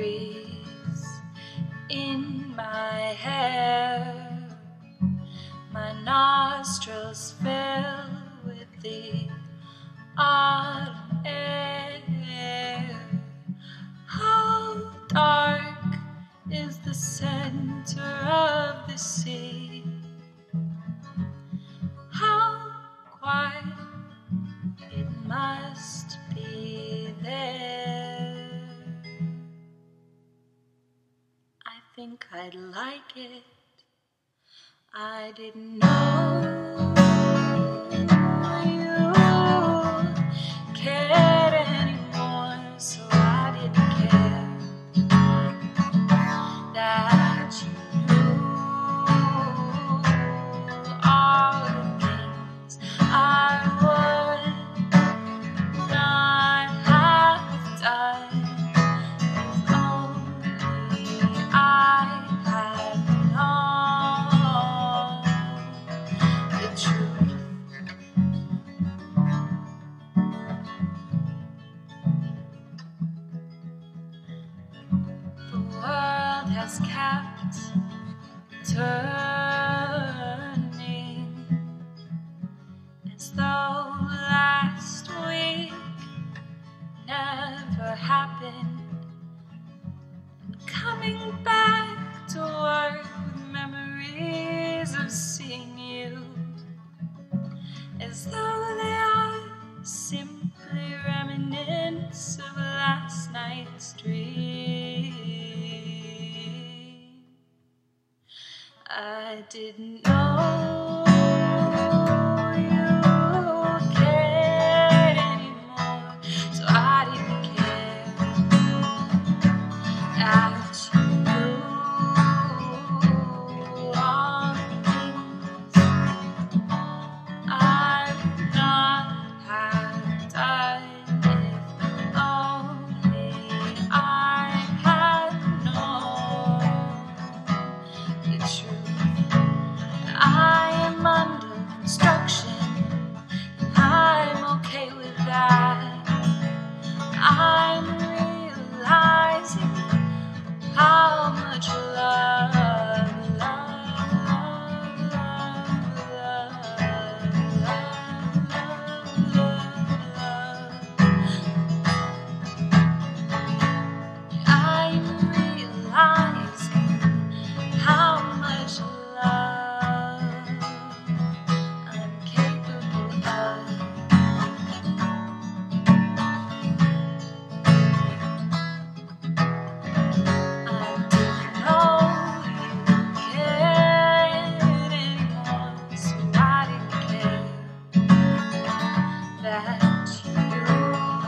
breeze in my hair. My nostrils fill with the autumn air. How dark is the center of the sea? How quiet it must be there. I think I'd like it. I didn't know you cared anymore, so I didn't care that you knew all the things I would not have done if only I had known the truth. The world has kept turning as though last week never happened. And coming back to work with memories of seeing you as though they are simply remnants of last night's dream. I didn't know you cared anymore, so I didn't care that you knew all the things I would not have done if only I had known the truth. I am under construction, and I'm okay with that. I'm realizing how much I'm realizing how much love I'm capable of. I didn't know you cared anymore, so I didn't care that you knew.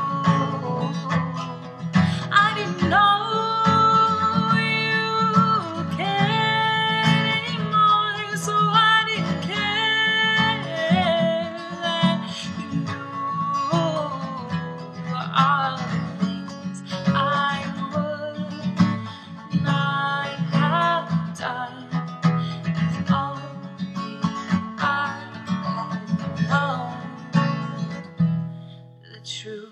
I didn't know you cared anymore, so I didn't care that you knew all the things I would not have done if only I had known the truth.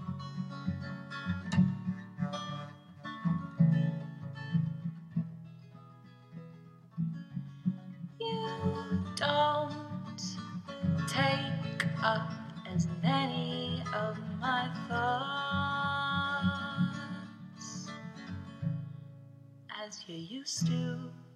You don't take up as many of my thoughts as you used to.